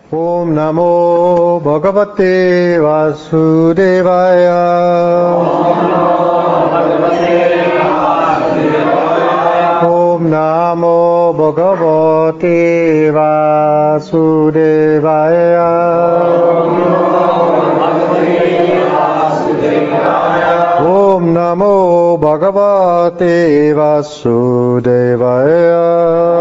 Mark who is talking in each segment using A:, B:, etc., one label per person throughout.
A: Om Namo Bhagavate Vasudevaya. Om Namo Bhagavate Vasudevaya. Om Namo Bhagavate Vasudevaya.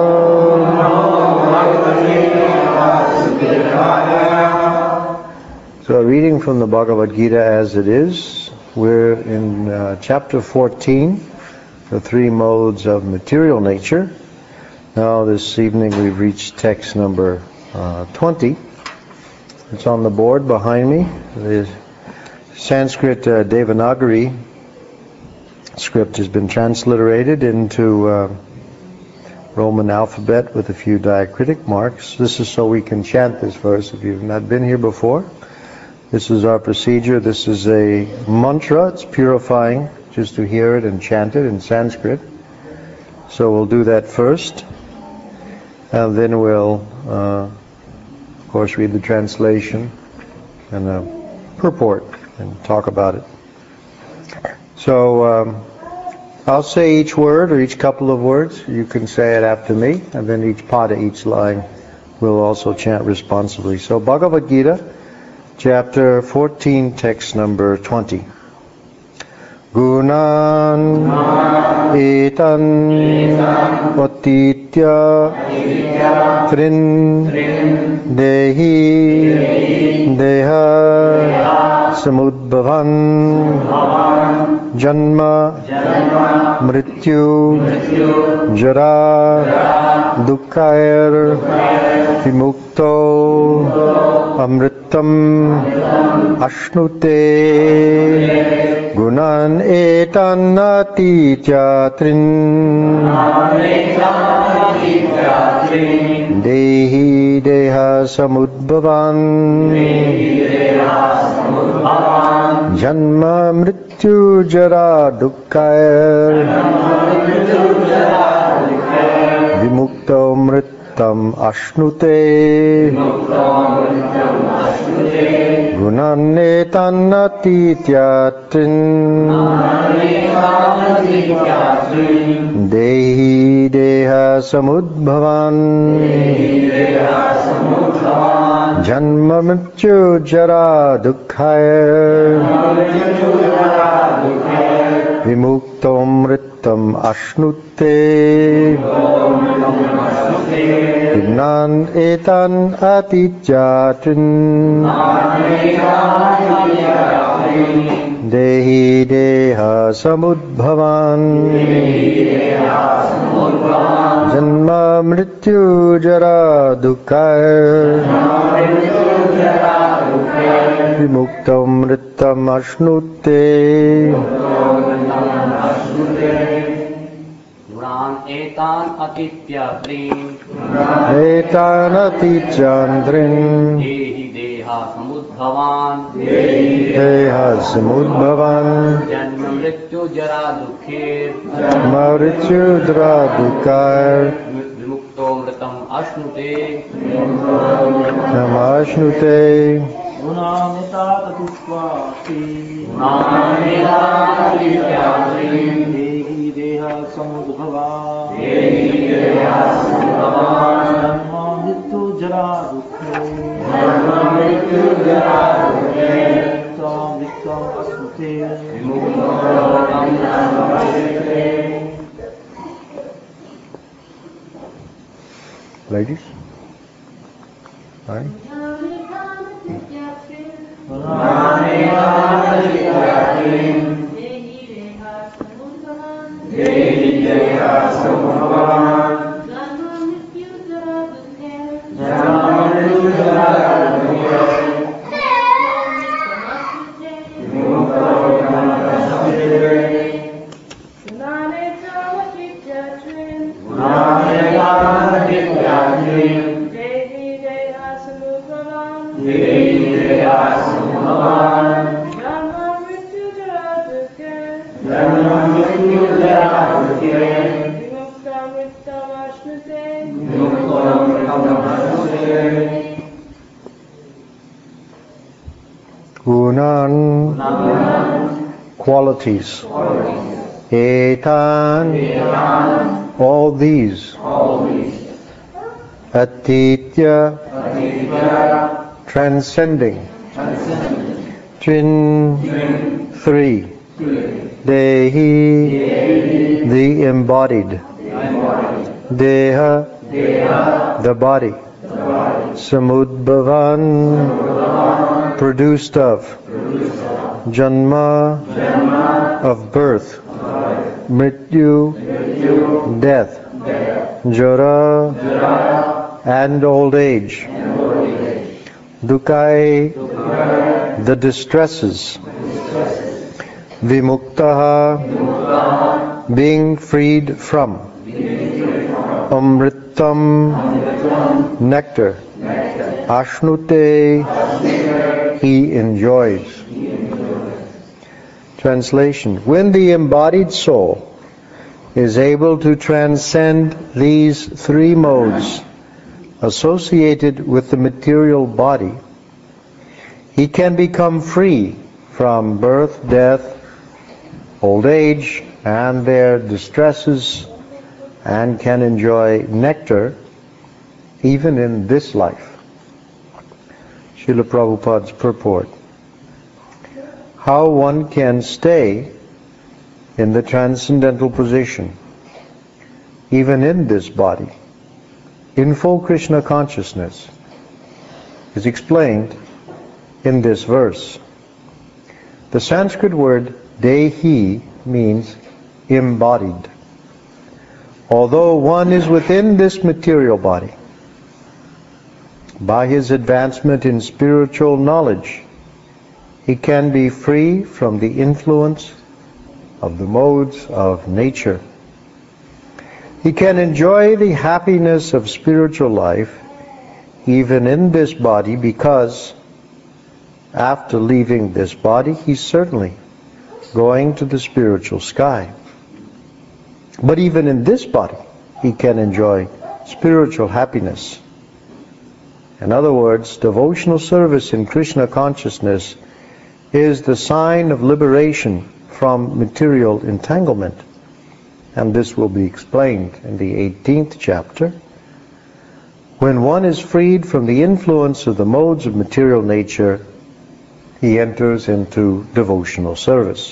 A: So, reading from the Bhagavad Gita as it is, we're in chapter 14, the three modes of material nature. Now, this evening we've reached text number 20. It's on the board behind me. The Sanskrit Devanagari script has been transliterated into Roman alphabet with a few diacritic marks. This is so we can chant this verse. If you've not been here before, this is our procedure. This is a mantra. It's purifying just to hear it and chant it in Sanskrit. So we'll do that first, and then we'll, of course, read the translation and the purport and talk about it. So I'll say each word or each couple of words. You can say it after me, and then each pada, each line, will also chant responsibly. So Bhagavad Gita, chapter 14, text number 20. Gunan etan patitya trin dehi deha samudbhavan janma mrityu jara dukhair vimukto amritam ashnute gunan etan atitya trin dehi deha samudbhavan janma mrityu jara dukhair vimukto mritam ashnute gunan etan atitya trin dehi deha samudbhavan janma mrityu jara dukhair vimukto mritam ashnute gunan etan atitya trin dehi deha samudbhavan janma mrityu jara dukhair vimukto mritam ashnute.
B: Etan atitya trin
A: etan atitya trin
B: dehi deha samudbhavan
A: deha samudbhavan
B: janma mrityu jara dukhair
A: dukhair
B: vimukto mritam ashnute
A: namashnute
C: gunan etan atitya trin dehi deha samudbhavan janma mrityu jara dukhair vimukto ashnute.
A: Ladies? Hi. gunan, qualities. Etan, all these. Atitya, transcending. Trin, three. Dehi, the embodied. Deha, the body. Samudbhavan, produced of. Janma, of birth. Mrityu, death. Jara, and old age. Dukai, the distresses. Vimuktaha, being freed from. Amritam, nectar. Ashnute, he enjoys. Translation: when the embodied soul is able to transcend these three modes associated with the material body, he can become free from birth, death, old age, and their distresses, and can enjoy nectar even in this life. Srila Prabhupada's purport. How one can stay in the transcendental position, even in this body, in full Krishna consciousness, is explained in this verse. The Sanskrit word dehi means embodied. Although one is within this material body, by his advancement in spiritual knowledge, he can be free from the influence of the modes of nature. He can enjoy the happiness of spiritual life even in this body, because after leaving this body, he's certainly going to the spiritual sky. But even in this body, he can enjoy spiritual happiness. In other words, devotional service in Krishna consciousness is the sign of liberation from material entanglement. And this will be explained in the 18th chapter. When one is freed from the influence of the modes of material nature, he enters into devotional service.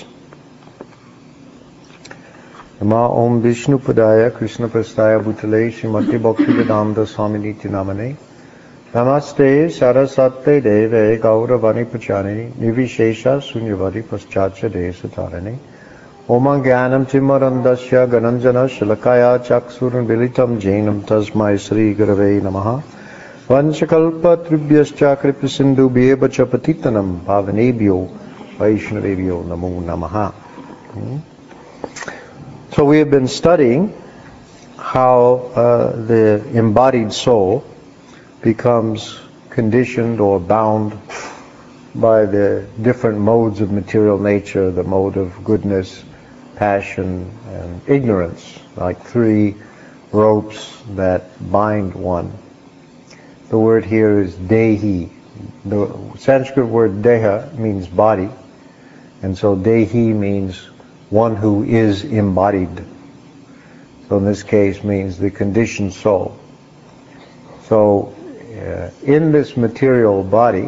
A: Nama Om Vishnu Padaya Krishna Prastaya Bhutale Srimati Bhaktivedanta Swaminiti Namane Namaste Sarasate Deve Gauravani Pachanini Nivishesha Sunyavadi Paschacha Desatarani Oma Gyanam Timarandasya Gananjana Shalakaya Chaksuran Bilitam Jainam Tasmai Sri Gurave Namaha Vanchakalpa Tribhyascha Kripasindu Bheva Chapatitanam Bhavanebhyo Vaishnavebhyo Namo Namaha. So we have been studying how the embodied soul becomes conditioned or bound by the different modes of material nature, the mode of goodness, passion, and ignorance, like three ropes that bind one. The word here is dehi. The Sanskrit word deha means body, and so dehi means one who is embodied. So in this case means the conditioned soul. So in this material body,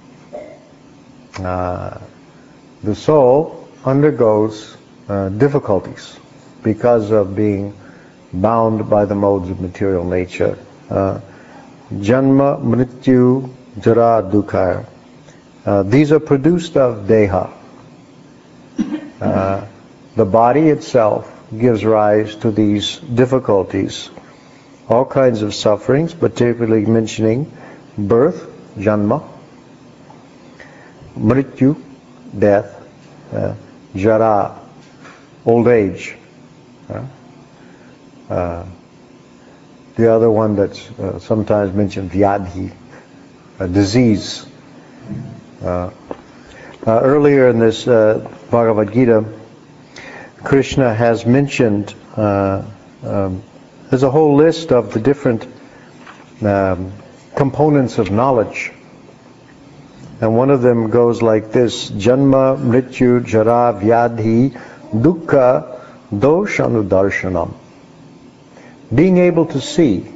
A: the soul undergoes difficulties because of being bound by the modes of material nature. Janma, Mrityu, Jara, Dukkha. These are produced of deha. The body itself gives rise to these difficulties, all kinds of sufferings, particularly mentioning birth, janma, mrityu, death, jara, old age. The other one that's sometimes mentioned, vyadhi, a disease. Earlier in this Bhagavad Gita, Krishna has mentioned, there's a whole list of the different components of knowledge. And one of them goes like this: Janma, Mrityu, Jara, Vyadhi, Dukkha, Doshanudarshanam. Being able to see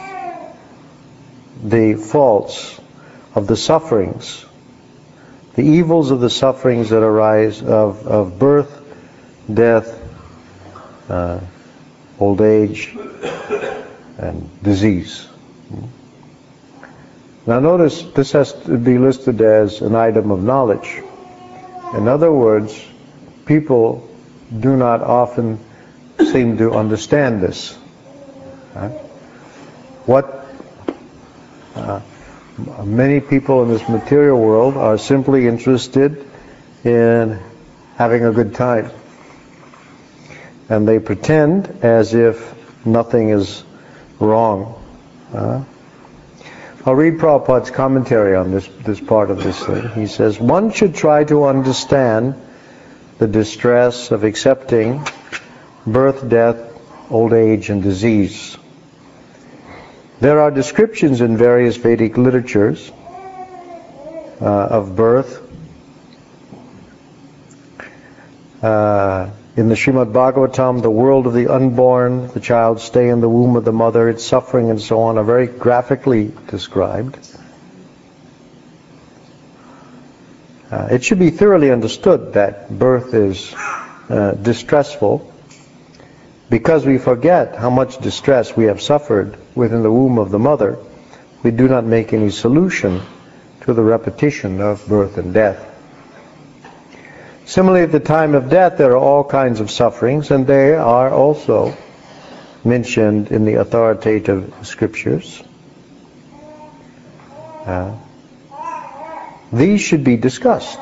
A: the faults of the sufferings, the evils of the sufferings that arise of birth, death, old age, and disease. Now notice, this has to be listed as an item of knowledge. In other words, people do not often seem to understand this. Many people in this material world are simply interested in having a good time. And they pretend as if nothing is wrong. I'll read Prabhupada's commentary on this part of this thing. He says, one should try to understand the distress of accepting birth, death, old age, and disease. There are descriptions in various Vedic literatures of birth. In the Srimad Bhagavatam, the world of the unborn, the child's stay in the womb of the mother, its suffering and so on are very graphically described. It should be thoroughly understood that birth is distressful, because we forget how much distress we have suffered within the womb of the mother. We do not make any solution to the repetition of birth and death. Similarly, at the time of death, there are all kinds of sufferings, and they are also mentioned in the authoritative scriptures. These should be discussed.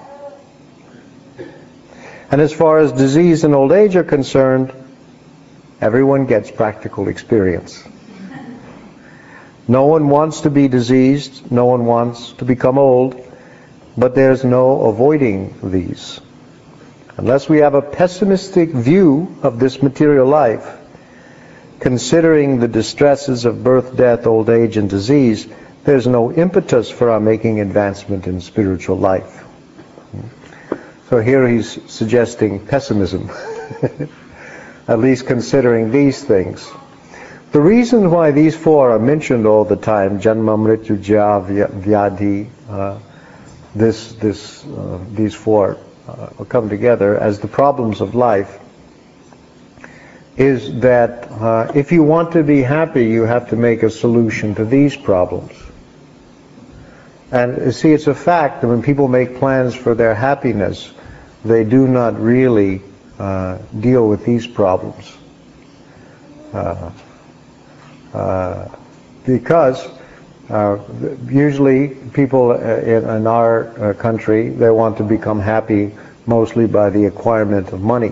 A: And as far as disease and old age are concerned, everyone gets practical experience. No one wants to be diseased, no one wants to become old, but there's no avoiding these. Unless we have a pessimistic view of this material life, considering the distresses of birth, death, old age, and disease, there's no impetus for our making advancement in spiritual life. So here he's suggesting pessimism, at least considering these things. The reason why these four are mentioned all the time, Janma, Mrityu, Jara, Vyadhi, these four come together as the problems of life, is that if you want to be happy, you have to make a solution to these problems. And see, it's a fact that when people make plans for their happiness, they do not really deal with these problems. Because usually people in our country, they want to become happy mostly by the acquirement of money.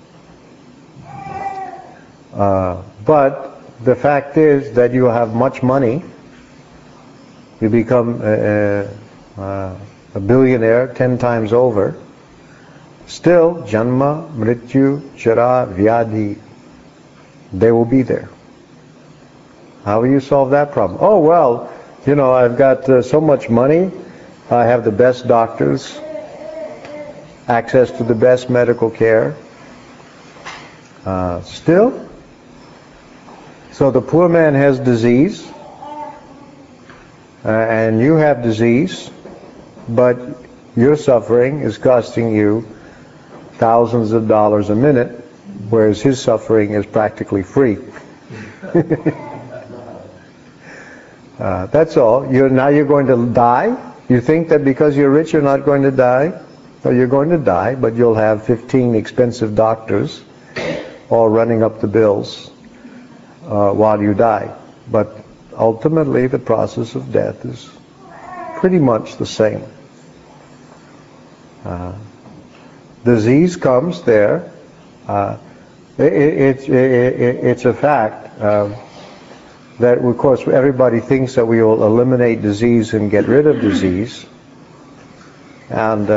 A: But the fact is that you have much money, you become a billionaire 10 times over, still Janma, Mrityu, Jara, Vyadhi, they will be there. How will you solve that problem? Oh, well, you know, I've got so much money, I have the best doctors, access to the best medical care. Still, so the poor man has disease, and you have disease, but your suffering is costing you thousands of dollars a minute, whereas his suffering is practically free. That's all. Now you're going to die? You think that because you're rich you're not going to die? Well, you're going to die, but you'll have 15 expensive doctors all running up the bills while you die. But ultimately the process of death is pretty much the same. Disease comes there. It's a fact that, of course, everybody thinks that we will eliminate disease and get rid of disease. And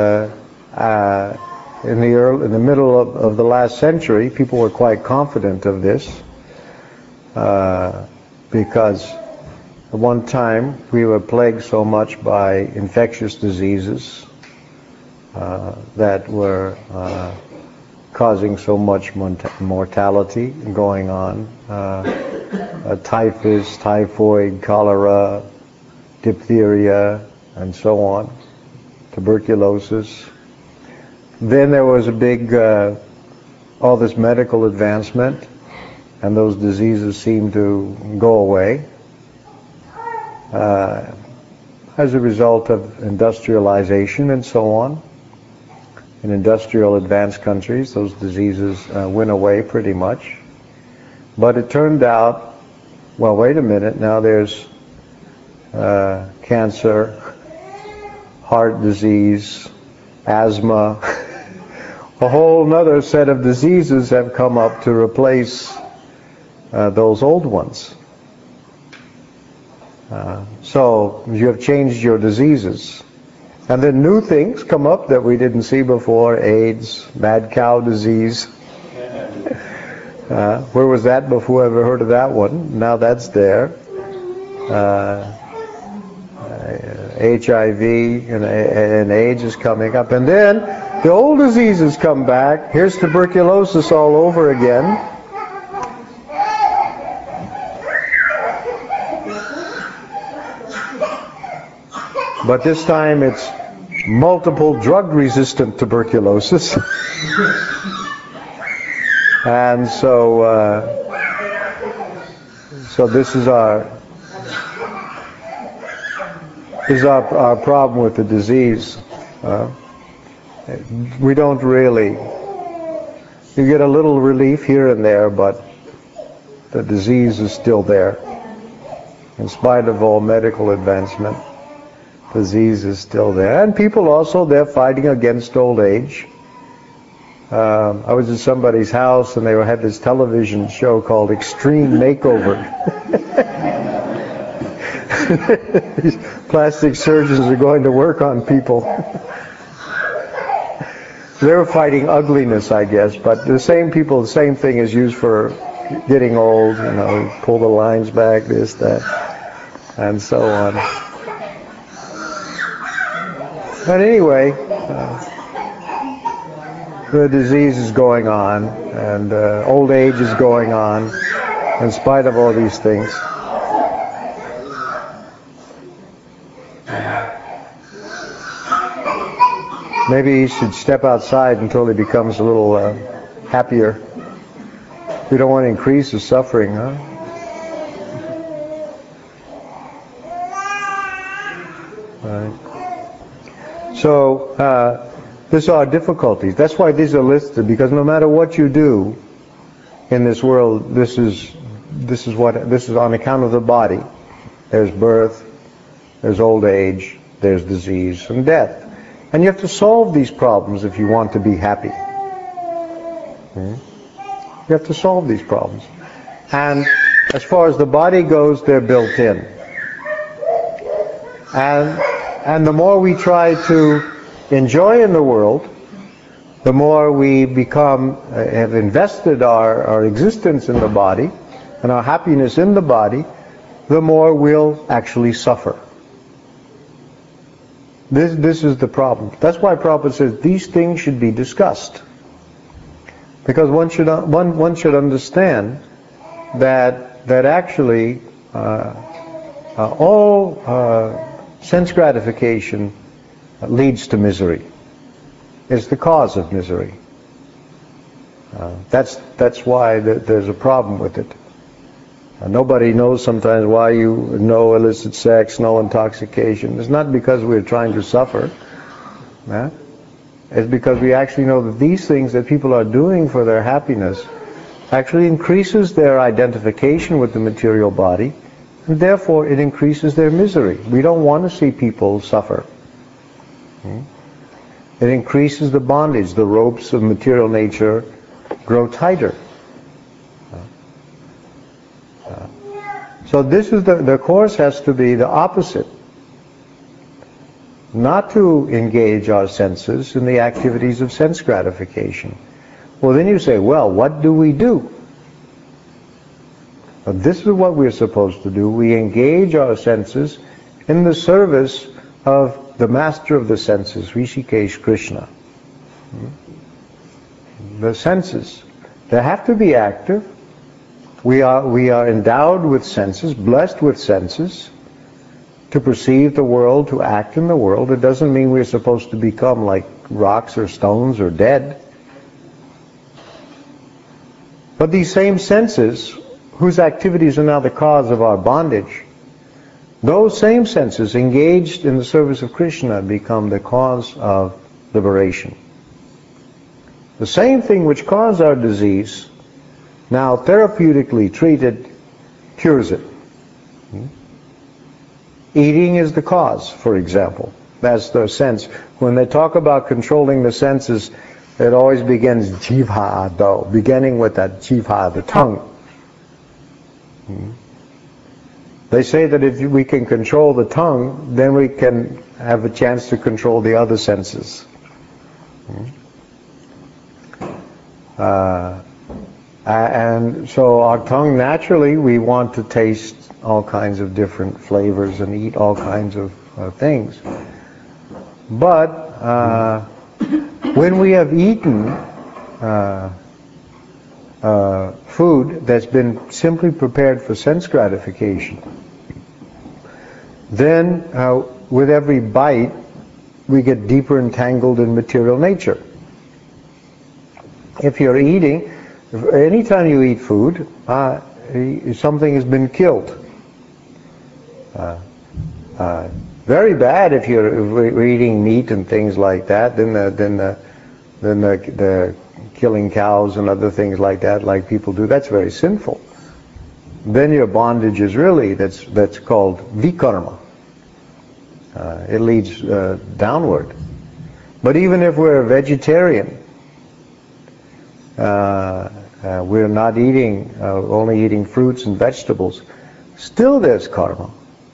A: in the middle of the last century, people were quite confident of this, because At one time, we were plagued so much by infectious diseases that were causing so much mortality going on. Typhus, typhoid, cholera, diphtheria, and so on, tuberculosis. Then there was a big, all this medical advancement, and those diseases seemed to go away as a result of industrialization and so on. In industrial advanced countries, those diseases went away pretty much. But it turned out, well, wait a minute, now there's cancer, heart disease, asthma, a whole other set of diseases have come up to replace those old ones. So you have changed your diseases. And then new things come up that we didn't see before: AIDS, mad cow disease. Where was that before? Ever heard of that one? Now that's there. HIV and AIDS is coming up. And then the old diseases come back. Here's tuberculosis all over again. But this time it's multiple drug-resistant tuberculosis. And so this is our problem with the disease. We don't really, you get a little relief here and there, but the disease is still there. In spite of all medical advancement, disease is still there. And people also, they're fighting against old age. I was at somebody's house and they had this television show called Extreme Makeover. These plastic surgeons are going to work on people. They were fighting ugliness, I guess, but the same people, the same thing is used for getting old, you know, pull the lines back, this, that, and so on. But anyway, the disease is going on, and old age is going on, in spite of all these things. Maybe he should step outside until he becomes a little happier. We don't want to increase his suffering, huh? Right. So, these are difficulties. That's why these are listed, because no matter what you do in this world, this is on account of the body. There's birth, there's old age, there's disease and death. And you have to solve these problems if you want to be happy. You have to solve these problems. And as far as the body goes, they're built in. And the more we try to enjoy in the world, the more we have invested our existence in the body and our happiness in the body, the more we'll actually suffer. This is the problem. That's why Prabhupada says these things should be discussed. Because one should understand that actually all sense gratification leads to misery. It's the cause of misery. That's why there's a problem with it. Nobody knows sometimes why no illicit sex, no intoxication. It's not because we're trying to suffer. Yeah? It's because we actually know that these things that people are doing for their happiness actually increases their identification with the material body, and therefore it increases their misery. We don't want to see people suffer. It increases the bondage. The ropes of material nature grow tighter. So this is the course has to be the opposite. Not to engage our senses in the activities of sense gratification. Well, then you say, well, what do we do? But this is what we're supposed to do. We engage our senses in the service of the master of the senses, Rishikesh Krishna. The senses, they have to be active. We are endowed with senses, blessed with senses, to perceive the world, to act in the world. It doesn't mean we're supposed to become like rocks or stones or dead. But these same senses, whose activities are now the cause of our bondage, those same senses engaged in the service of Krishna become the cause of liberation. The same thing which caused our disease, now therapeutically treated, cures it. Eating is the cause, for example. That's the sense. When they talk about controlling the senses, it always begins jivha, though, beginning with that jivha, the tongue. They say that if we can control the tongue, then we can have a chance to control the other senses. And so our tongue, naturally, we want to taste all kinds of different flavors and eat all kinds of things. But when we have eaten food that's been simply prepared for sense gratification, then with every bite we get deeper entangled in material nature. If you're eating, anytime you eat food, something has been killed. Very bad if you're eating meat and things like that. Then the killing cows and other things like that, like people do, that's very sinful. Then your bondage is really, that's called vikarma. It leads downward. But even if we're a vegetarian, we're not eating, only eating fruits and vegetables, still there's karma.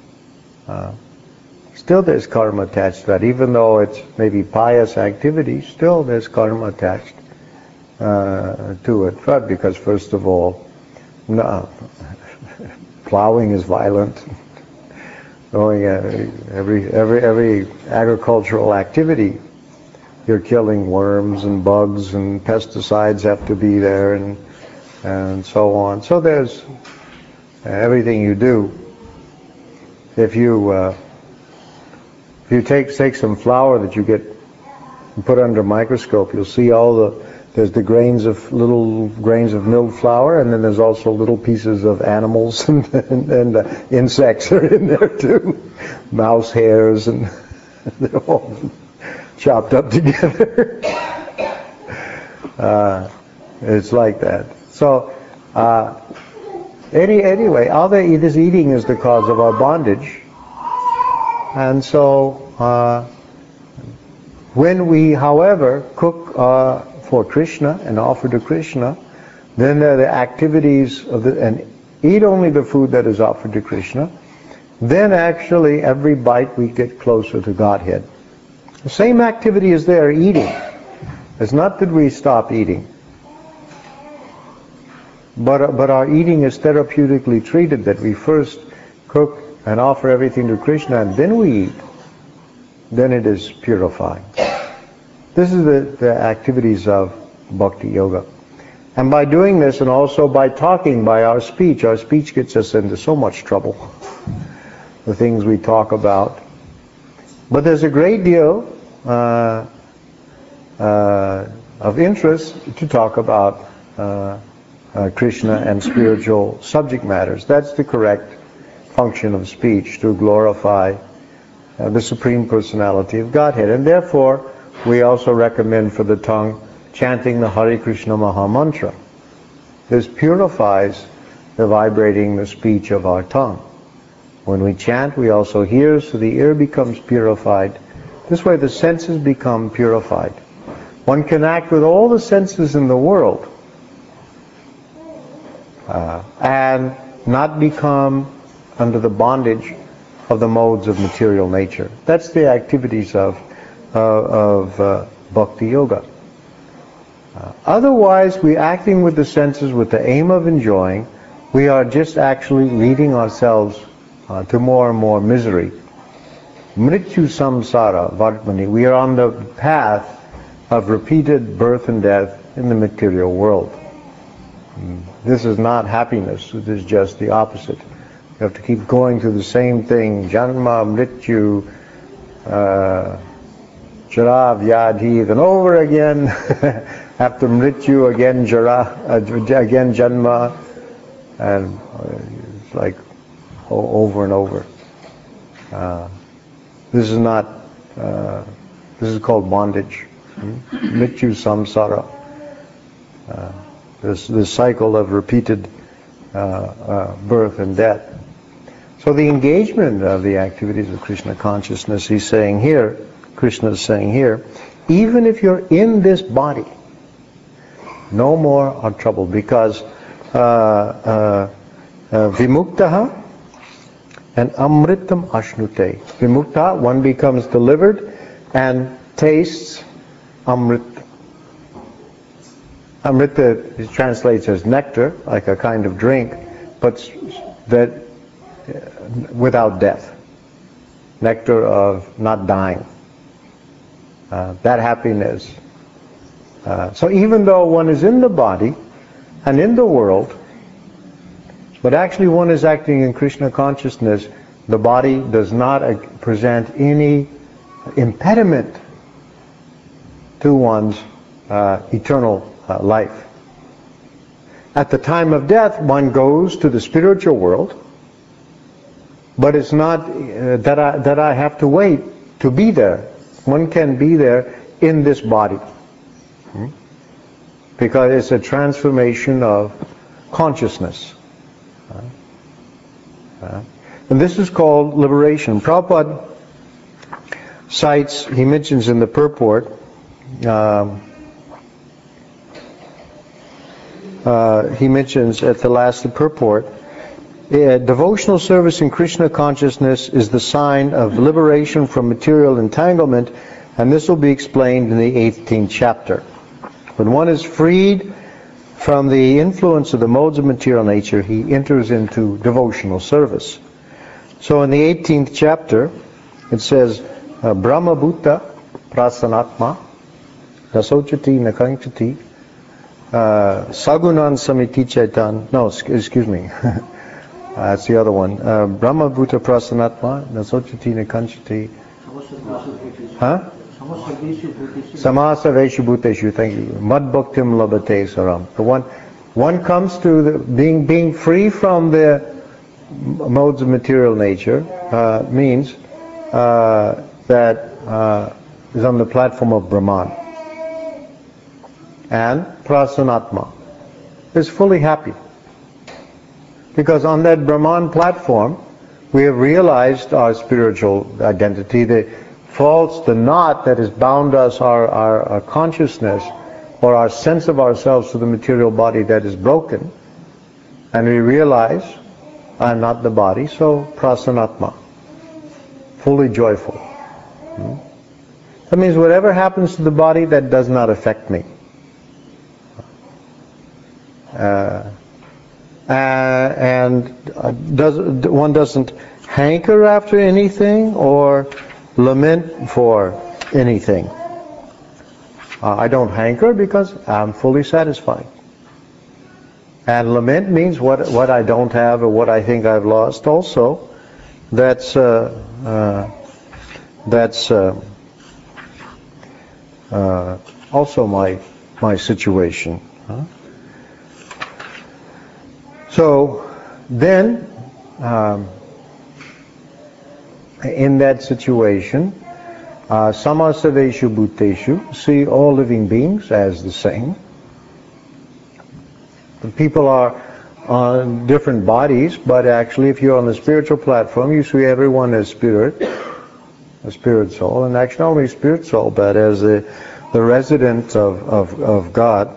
A: Still there's karma attached to that. Even though it's maybe pious activity, still there's karma attached to it. But because first of all, plowing is violent. Every agricultural activity, you're killing worms and bugs, and pesticides have to be there, and so on. So there's everything you do. If you take some flour that you get and put under a microscope, you'll see there's the little grains of milled flour, and then there's also little pieces of animals and insects are in there too, mouse hairs, and they're all chopped up together. It's like that. So anyway, all this eating is the cause of our bondage. And so when we, however, cook for Krishna and offer to Krishna, then there are the activities and eat only the food that is offered to Krishna, then actually every bite we get closer to Godhead. The same activity is there, eating. It's not that we stop eating. But our eating is therapeutically treated, that we first cook and offer everything to Krishna and then we eat. Then it is purifying. This is the activities of Bhakti Yoga. And by doing this, and also by talking, by our speech gets us into so much trouble. The things we talk about. But there's a great deal of interest to talk about Krishna and spiritual subject matters. That's the correct function of speech, to glorify the Supreme Personality of Godhead. And therefore, we also recommend for the tongue chanting the Hare Krishna Maha Mantra. This purifies the vibrating, the speech of our tongue. When we chant, we also hear, so the ear becomes purified. This way the senses become purified. One can act with all the senses in the world and not become under the bondage of the modes of material nature. That's the activities of Bhakti Yoga. Otherwise, we're acting with the senses with the aim of enjoying, we are just actually leading ourselves to more and more misery. Mrityu samsara vartmani. We are on the path of repeated birth and death in the material world. This is not happiness. It is just the opposite. You have to keep going through the same thing. Janma, mrityu, jara, vyadhi, then over again. After mrityu, again jara, again janma, and it's like over and over. This is not. This is called bondage. Mrityu samsara. This cycle of repeated birth and death. So the engagement of the activities of Krishna consciousness, he's saying here, Krishna is saying here, even if you're in this body, no more are troubled, because vimuktaha and amritam ashnute. Vimukta, one becomes delivered and tastes amrit. Amrita translates as nectar, like a kind of drink, but that without death. Nectar of not dying. That happiness. So even though one is in the body and in the world, but actually one is acting in Krishna consciousness, the body does not present any impediment to one's eternal life. At the time of death, one goes to the spiritual world, but it's not that I have to wait to be there. One can be there in this body, because it's a transformation of consciousness. And this is called liberation. Prabhupada cites, he mentions in the purport, he mentions at the last purport, devotional service in Krishna consciousness is the sign of liberation from material entanglement, and this will be explained in the 18th chapter. When one is freed from the influence of the modes of material nature, he enters into devotional service. So in the 18th chapter, it says, Brahma Bhuta Prasanatma Nasochati Nakanchati Sagunan Samiti Chaitan. No, excuse me. That's the other one. Brahma Bhuta Prasanatma Nasochati Nakanchati. Huh? Samasa Veshu Bhuteshu. Thank you. Mad Bhaktim Labate Saram. The one comes to the being free from the modes of material nature means that is on the platform of Brahman. And Prasanatma is fully happy. Because on that Brahman platform, we have realized our spiritual identity, the knot that has bound us, our consciousness, or our sense of ourselves to the material body that is broken. And we realize, I am not the body, so Prasanatma, fully joyful. That means whatever happens to the body, that does not affect me. One doesn't hanker after anything or lament for anything. I don't hanker because I'm fully satisfied. And lament means what I don't have or what I think I've lost also. That's also my situation. So then, in that situation, samasaveshu bhuteshu, see all living beings as the same. The people are on different bodies, but actually if you're on the spiritual platform, you see everyone as spirit, a spirit soul, and actually not only spirit soul, but as the resident of God.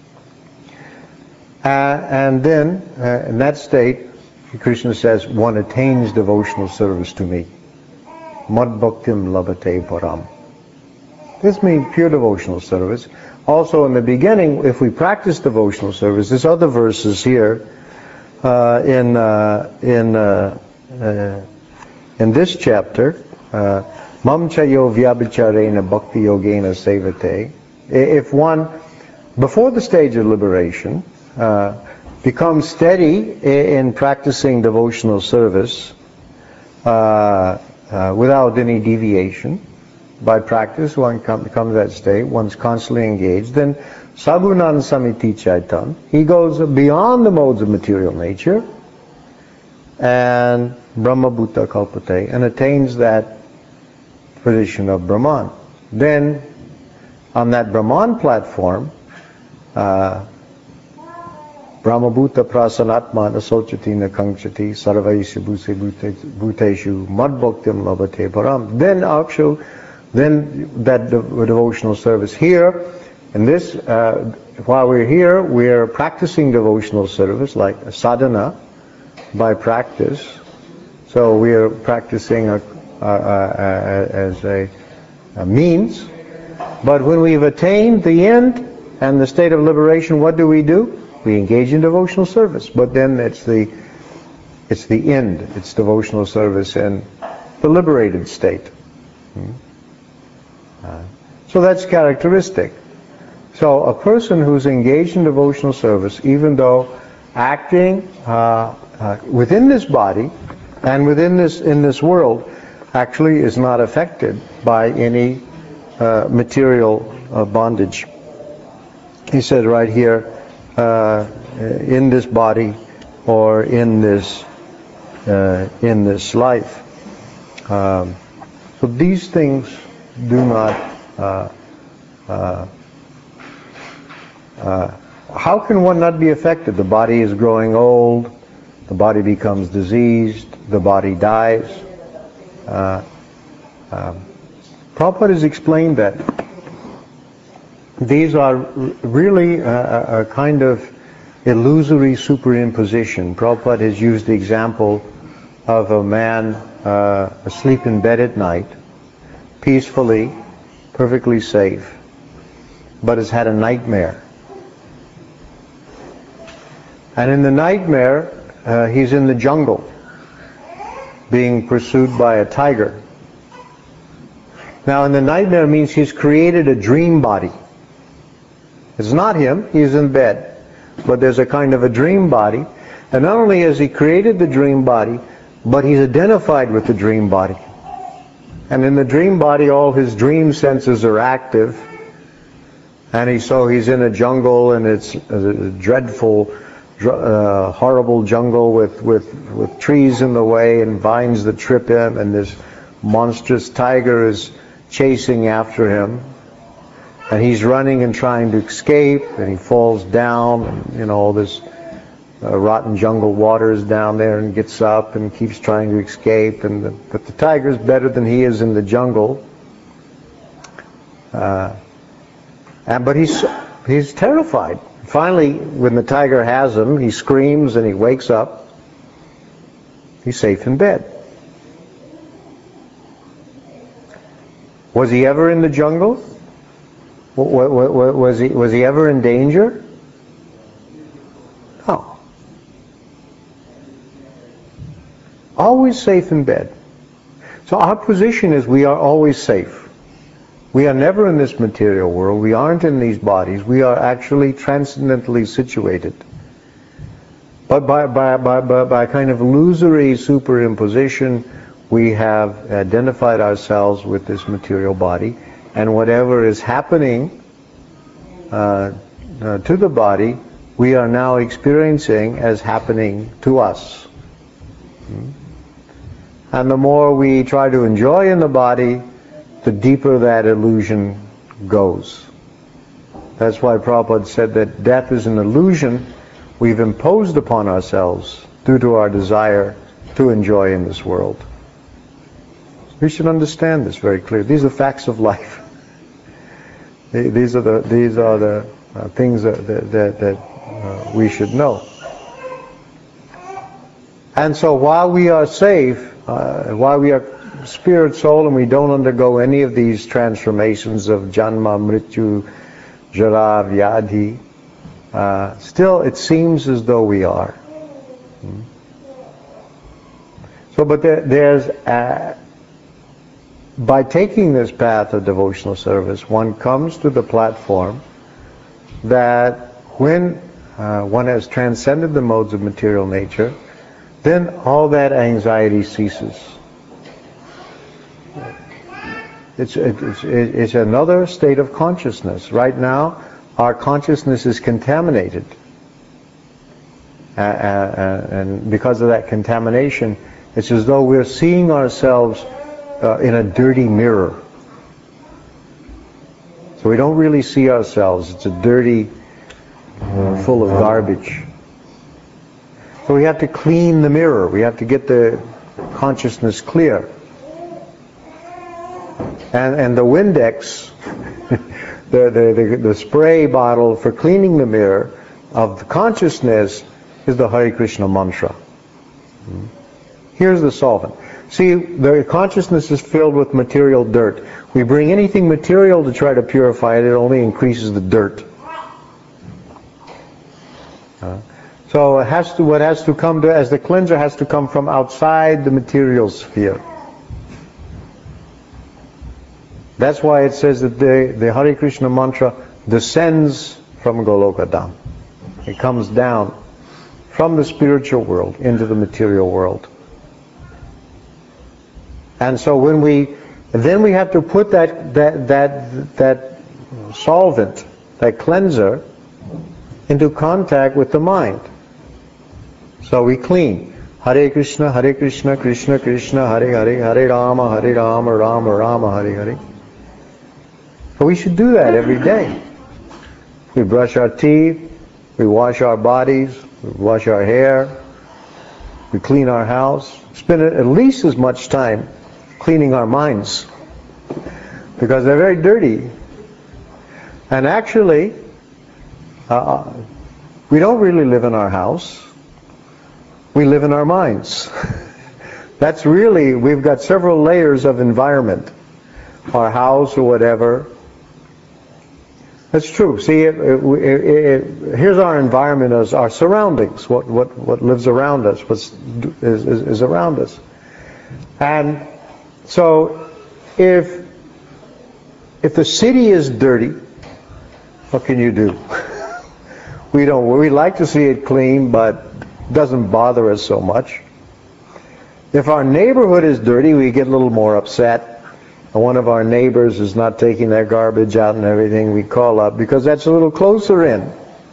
A: And then, in that state, Krishna says, one attains devotional service to me. Mad bhaktim labate param. This means pure devotional service. Also in the beginning, if we practice devotional service, there's other verses here in this chapter, Mam chayo vyabhicharena bhakti yogena sevate. If one, before the stage of liberation, becomes steady in practicing devotional service without any deviation, by practice one becomes that state, one's constantly engaged, then sagunan samiti chaitan, he goes beyond the modes of material nature and brahma bhuta kalpate, and attains that position of Brahman. Then on that Brahman platform, Brahmabhuta prasanatma nasochati nakangchati sarvaisya bhuteshu madbhaktim labhate param. Then that devotional service here, and this, while we're here, we're practicing devotional service like a sadhana by practice. So we are practicing as a means. But when we've attained the end and the state of liberation, what do? We engage in devotional service. But then it's the end. It's devotional service in the liberated state. So that's characteristic. So a person who's engaged in devotional service, even though acting within this body and in this world, actually is not affected by any material bondage. He said right here, in this body or in this life. So these things do not. How can one not be affected? The body is growing old. The body becomes diseased. The body dies. Prabhupada has explained that these are really a kind of illusory superimposition. Prabhupada has used the example of a man asleep in bed at night, peacefully, perfectly safe, but has had a nightmare. And in the nightmare, he's in the jungle, being pursued by a tiger. Now, in the nightmare means he's created a dream body. It's not him, he's in bed. But there's a kind of a dream body. And not only has he created the dream body, but he's identified with the dream body. And in the dream body, all his dream senses are active. And so he's in a jungle, and it's a dreadful, horrible jungle with trees in the way and vines that trip him, and this monstrous tiger is chasing after him. And he's running and trying to escape, and he falls down, and all this rotten jungle water is down there, and gets up and keeps trying to escape. But the tiger's better than he is in the jungle. But he's terrified. Finally, when the tiger has him, he screams and he wakes up. He's safe in bed. Was he ever in the jungle? Was he ever in danger? No. Always safe in bed. So our position is we are always safe. We are never in this material world. We aren't in these bodies. We are actually transcendently situated. But by kind of illusory superimposition, we have identified ourselves with this material body, and whatever is happening to the body, we are now experiencing as happening to us. And the more we try to enjoy in the body, the deeper that illusion goes. That's why Prabhupada said that death is an illusion we've imposed upon ourselves due to our desire to enjoy in this world. We should understand this very clearly. These are facts of life. These are the things that we should know. And so while we are safe, while we are spirit, soul, and we don't undergo any of these transformations of janma, mrityu, jara, vyadhi, still it seems as though we are. So, but there's, by taking this path of devotional service, one comes to the platform that when one has transcended the modes of material nature, then all that anxiety ceases. It's another state of consciousness. Right now, our consciousness is contaminated. And because of that contamination, it's as though we're seeing ourselves in a dirty mirror. So we don't really see ourselves. It's a dirty, full of garbage. So we have to clean the mirror. We have to get the consciousness clear. And the Windex, the spray bottle for cleaning the mirror of the consciousness is the Hare Krishna mantra. Here's the solvent. See, the consciousness is filled with material dirt. We bring anything material to try to purify it, it only increases the dirt. So it has to, what has to come to, as the cleanser, has to come from outside the material sphere. That's why it says that the Hare Krishna mantra descends from Goloka Dham. It comes down from the spiritual world into the material world. And so when then we have to put that solvent, that cleanser, into contact with the mind. So we clean. Hare Krishna, Krishna Krishna, Hare Hare, Hare Rama, Rama Rama, Hare Hare. So we should do that every day. We brush our teeth, we wash our bodies, we wash our hair, we clean our house. Spend at least as much time cleaning our minds, because they're very dirty. And actually, we don't really live in our house. We live in our minds. That's really, we've got several layers of environment. Our house or whatever. That's true. See, here's our environment, as our surroundings, what lives around us, what is around us. And so, if the city is dirty, what can you do? We like to see it clean, but it doesn't bother us so much. If our neighborhood is dirty, we get a little more upset. And one of our neighbors is not taking their garbage out and everything, we call up, because that's a little closer in.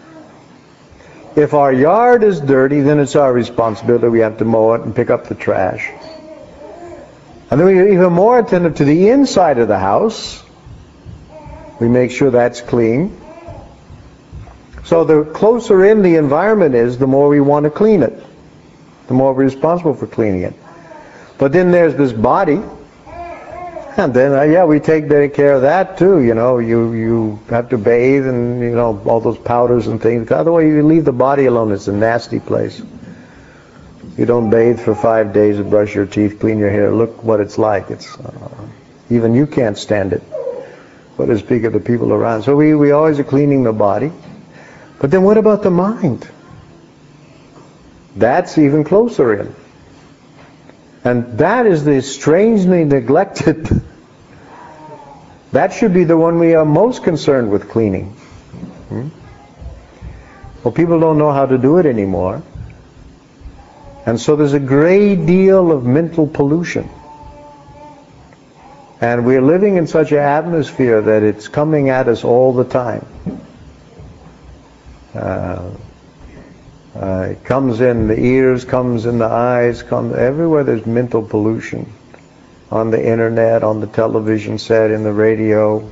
A: If our yard is dirty, then it's our responsibility. We have to mow it and pick up the trash. And then we're even more attentive to the inside of the house. We make sure that's clean. So the closer in the environment is, the more we want to clean it. The more we're responsible for cleaning it. But then there's this body. And then, we take better care of that too. You have to bathe and, all those powders and things. Otherwise, you leave the body alone. It's a nasty place. You don't bathe for 5 days and brush your teeth, clean your hair. Look what it's like. It's even you can't stand it. What to speak of the people around. So we always are cleaning the body. But then what about the mind? That's even closer in. And that is the strangely neglected. That should be the one we are most concerned with cleaning. Well, people don't know how to do it anymore. And so there's a great deal of mental pollution. And we're living in such an atmosphere that it's coming at us all the time. It comes in the ears, comes in the eyes, comes everywhere. There's mental pollution. On the internet, on the television set, in the radio.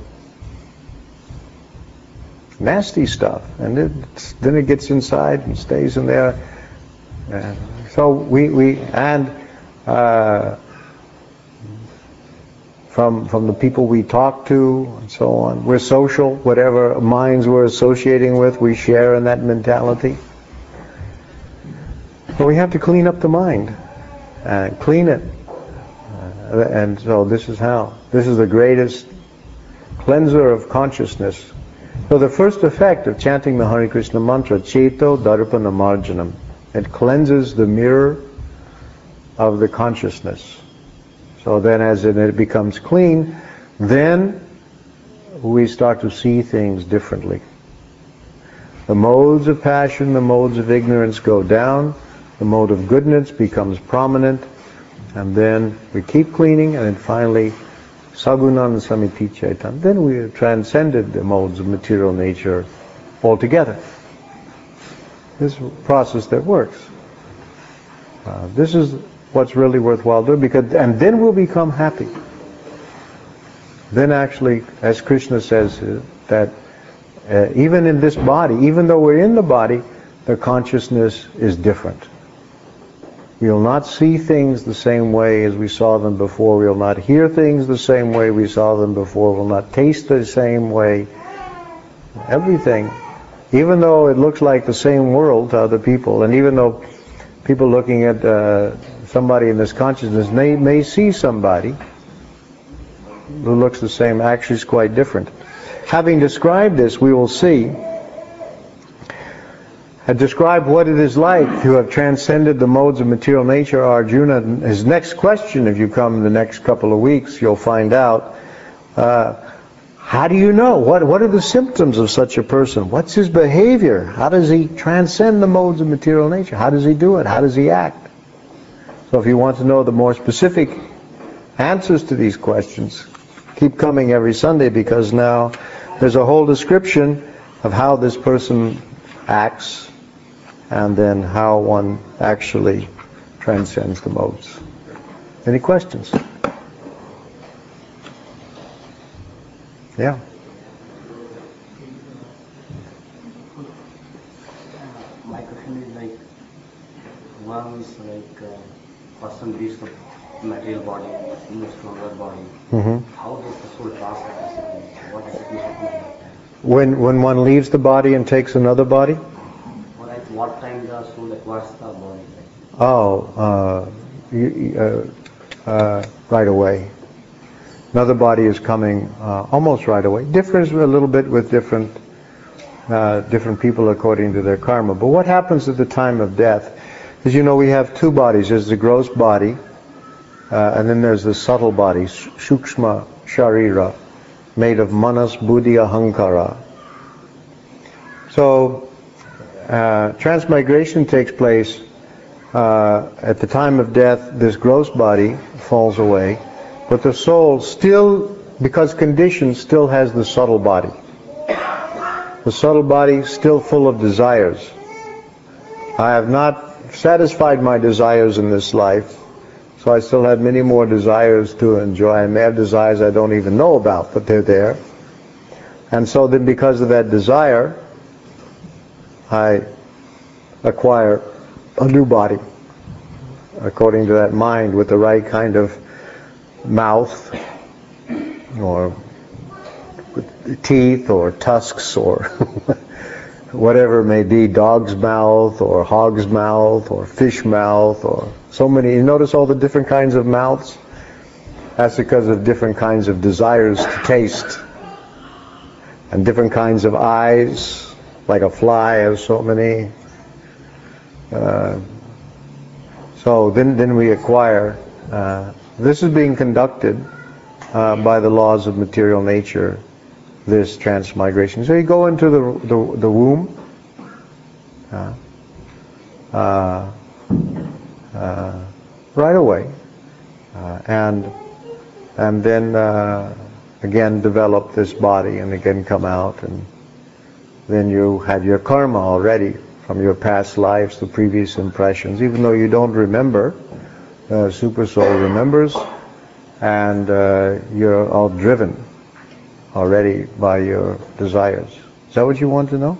A: Nasty stuff. And then it gets inside and stays in there. So from the people we talk to and so on. We're social. Whatever minds we're associating with, we share in that mentality. But we have to clean up the mind, clean it. And so this is how. This is the greatest cleanser of consciousness. So the first effect of chanting the Hare Krishna mantra, Cheto Darpana Marjanam, It cleanses the mirror of the consciousness. So then as it becomes clean, then we start to see things differently. The modes of passion, the modes of ignorance go down, the mode of goodness becomes prominent, and then we keep cleaning, and then finally, sagunan samiti chaitan. Then we have transcended the modes of material nature altogether. This is a process that works. This is what's really worthwhile doing, and then we'll become happy. Then actually, as Krishna says, that even in this body, even though we're in the body, the consciousness is different. We will not see things the same way as we saw them before. We will not hear things the same way we saw them before. We will not taste the same way. Everything. Even though it looks like the same world to other people, and even though people looking at somebody in this consciousness may see somebody who looks the same, actually is quite different. Having described this, we will see, had described what it is like to have transcended the modes of material nature. Arjuna, his next question, if you come in the next couple of weeks, you'll find out, how do you know? What are the symptoms of such a person? What's his behavior? How does he transcend the modes of material nature? How does he do it? How does he act? So if you want to know the more specific answers to these questions, keep coming every Sunday, because now there's a whole description of how this person acts and then how one actually transcends the modes. Any questions? Yeah.
B: My question is like, once person leaves the material body, moves to another body, how does the soul transfer physically? What exactly happens at that time?
A: When one leaves the body and takes another body?
B: Or at what time the soul acquires the body?
A: Right away. Another body is coming almost right away. Differs a little bit with different people according to their karma. But what happens at the time of death is, we have two bodies. There's the gross body, and then there's the subtle body, Sukshma Sharira, made of manas, buddhi, ahankara. So transmigration takes place at the time of death. This gross body falls away, but the soul still, because conditioned, still has the subtle body. The subtle body still full of desires. I have not satisfied my desires in this life, so I still have many more desires to enjoy. I may have desires I don't even know about, but they're there. And so then because of that desire, I acquire a new body, according to that mind, with the right kind of mouth, or with teeth, or tusks, or whatever it may be, dog's mouth, or hog's mouth, or fish mouth, or so many. You notice all the different kinds of mouths? That's because of different kinds of desires to taste. And different kinds of eyes, like a fly has so many. So then we acquire, this is being conducted by the laws of material nature, this transmigration. So you go into the womb, right away, and then again develop this body, and again come out, and then you had your karma already from your past lives, the previous impressions. Even though you don't remember, Super Soul remembers, and you're all driven already by your desires. Is that what you want to know?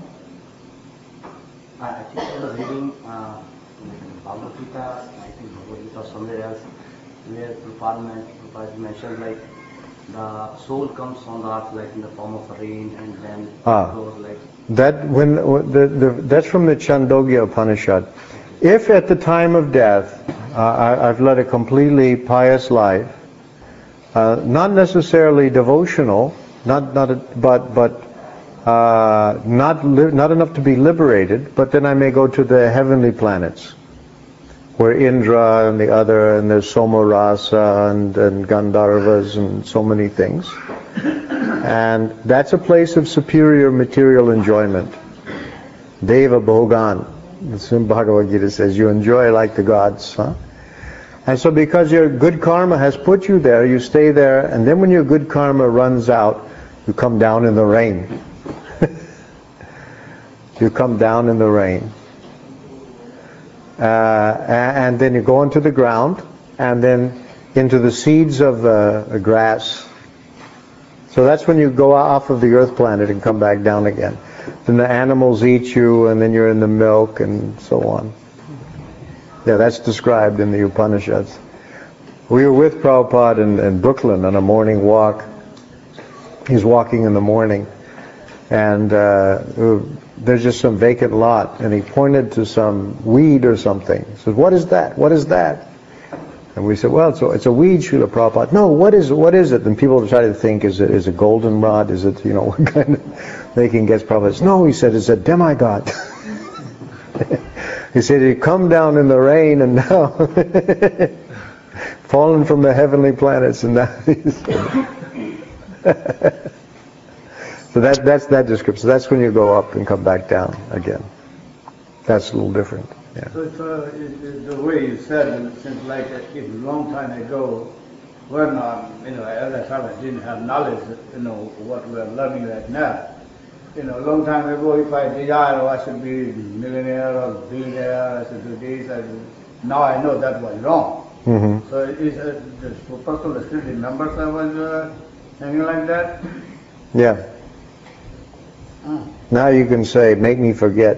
B: I think I was reading Bhagavad Gita, I think Bhagavad Gita or somewhere else, where Prabhupada mentioned like the soul comes on the earth like in the form of rain, and then it goes like... That's from the Chandogya Upanishad. If at the time of death I've led a completely pious life, not necessarily devotional, but
A: not enough to be liberated, but then I may go to the heavenly planets, where Indra and the other, and there's Somarasa and Gandharvas and so many things. And that's a place of superior material enjoyment. Deva Bhogan. The Bhagavad Gita says, you enjoy like the gods. Huh? And so because your good karma has put you there, you stay there, and then when your good karma runs out, you come down in the rain. You come down in the rain. And then you go into the ground, and then into the seeds of grass. So that's when you go off of the earth planet and come back down again. Then the animals eat you, and then you're in the milk, and so on. Yeah, that's described in the Upanishads. We were with Prabhupada in Brooklyn on a morning walk. He's walking in the morning, and there's just some vacant lot, and he pointed to some weed or something. He said, "What is that? What is that?" And we said, "Well, it's a weed, Srila Prabhupada." "No, what is it?" And people try to think, is it goldenrod? Is it, what kind of making guess? Prabhupada says, "No," he said, "it's a demigod." He said, "He come down in the rain and now fallen from the heavenly planets, and now he's..." So that's that description. That's when you go up and come back down again. That's a little different. Yeah.
D: So it's the way you said it seems like a long time ago, when as I said, I didn't have knowledge, what we are learning right now. Long time ago, if I desire, I should be millionaire or billionaire, I should do this. Now I know that was wrong. Mm-hmm. So is the super soul still remembers I was hanging like that?
A: Yeah. Now you can say, "Make me forget."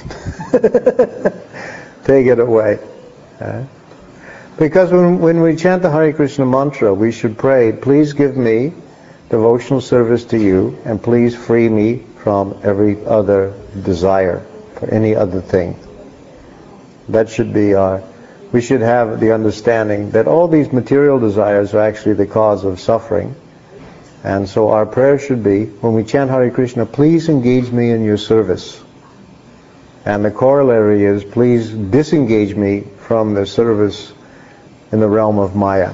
A: Take it away. Because when we chant the Hare Krishna mantra, we should pray, "Please give me devotional service to you, and please free me from every other desire, for any other thing." That should be we should have the understanding that all these material desires are actually the cause of suffering. And so our prayer should be, when we chant Hare Krishna, "Please engage me in your service." And the corollary is, "Please disengage me from the service in the realm of Maya."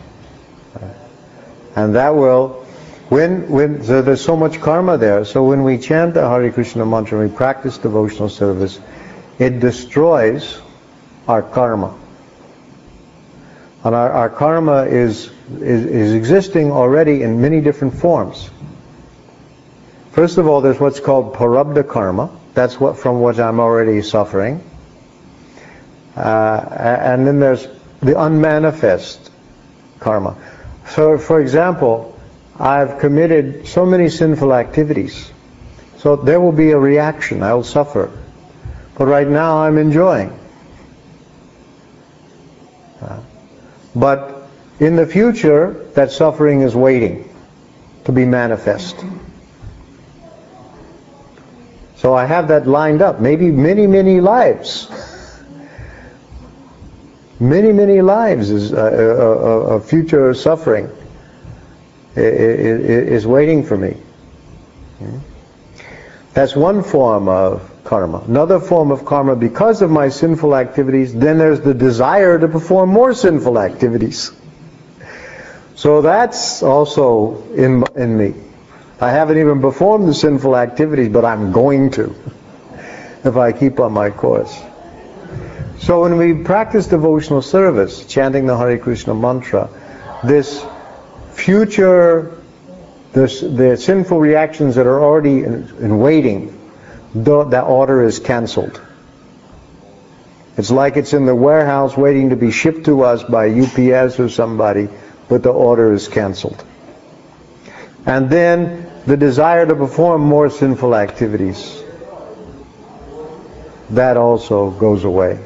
A: And that will, so there's so much karma there, so when we chant the Hare Krishna mantra, we practice devotional service, it destroys our karma. And our karma is existing already in many different forms. First of all, there's what's called parabdha karma. That's from what I'm already suffering. And then there's the unmanifest karma. So, for example, I've committed so many sinful activities. So there will be a reaction. I will suffer. But right now I'm enjoying. But in the future, that suffering is waiting to be manifest. So I have that lined up. Maybe many, many lives. Many, many lives is a future suffering is waiting for me. That's one form of karma. Another form of karma, because of my sinful activities, then there's the desire to perform more sinful activities. So that's also in me. I haven't even performed the sinful activities, but I'm going to, if I keep on my course. So when we practice devotional service, chanting the Hare Krishna mantra, this future, the sinful reactions that are already in waiting, that order is cancelled. It's like it's in the warehouse waiting to be shipped to us by UPS or somebody, but the order is cancelled. And then the desire to perform more sinful activities, that also goes away.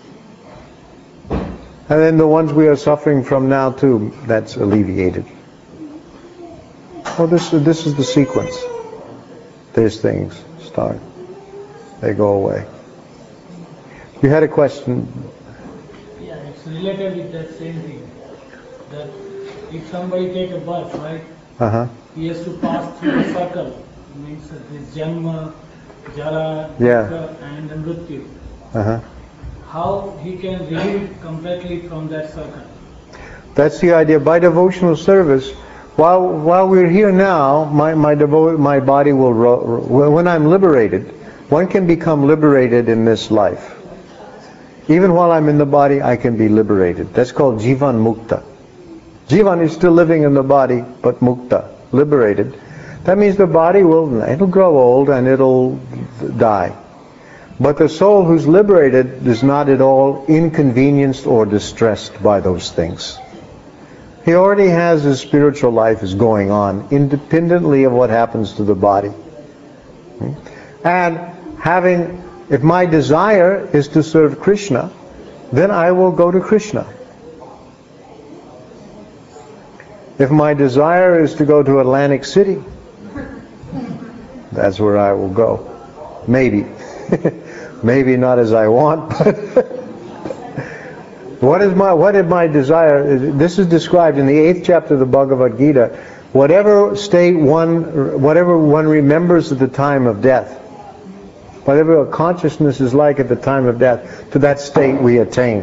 A: And then the ones we are suffering from now too, that's alleviated. Well, this is the sequence. These things start. They go away. You had a question?
E: Yeah, it's related with that same thing. That if somebody take a bus, right? He has to pass through a circle. means this Janma, Jara,
A: Yeah.
E: Dukkha and Mrityu.
A: Uh-huh.
E: How he can relieve completely from that circle?
A: That's the idea. By devotional service, while we're here now, my body will, when I'm liberated, one can become liberated in this life. Even while I'm in the body, I can be liberated. That's called Jivan Mukta. Jivan is still living in the body, but Mukta, liberated. That means the body it'll grow old and it'll die. But the soul who's liberated is not at all inconvenienced or distressed by those things. He already has his spiritual life is going on independently of what happens to the body. And if my desire is to serve Krishna, then I will go to Krishna. If my desire is to go to Atlantic City, that's where I will go. Maybe. Maybe not as I want, but what is my desire? This is described in the 8th chapter of the Bhagavad Gita. Whatever one remembers at the time of death, whatever consciousness is like at the time of death, to that state we attain.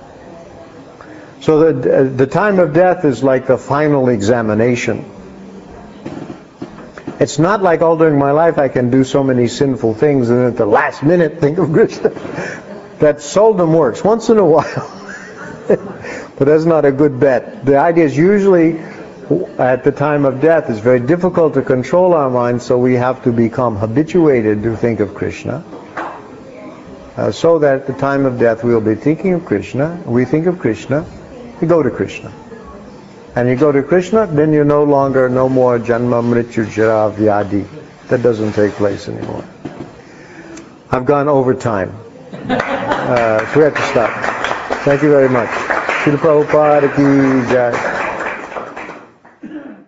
A: So the time of death is like the final examination. It's not like all during my life I can do so many sinful things and at the last minute think of Krishna. That seldom works. Once in a while. But that's not a good bet. The idea is usually at the time of death it's very difficult to control our minds, so we have to become habituated to think of Krishna. So that at the time of death we'll be thinking of Krishna. We think of Krishna, we go to Krishna. And you go to Krishna, then you're no more Janma, Mrityu, Jara, Vyadi. That doesn't take place anymore. I've gone over time. So we have to stop. Thank you very much. Srila Prabhupada ki jai.